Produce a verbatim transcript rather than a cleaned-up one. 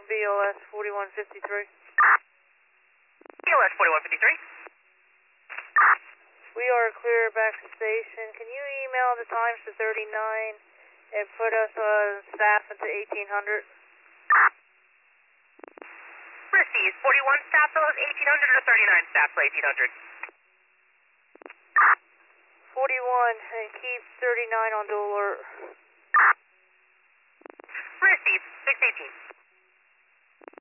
B L S forty-one fifty-three. B L S forty-one fifty-three. We are clear back to station. Can you email the times to thirty-nine and put us on staff into eighteen hundred? Received. forty-one staff those eighteen hundred or thirty-nine staff for eighteen hundred? forty-one and keep thirty-nine on dual alert. Received. six eighteen.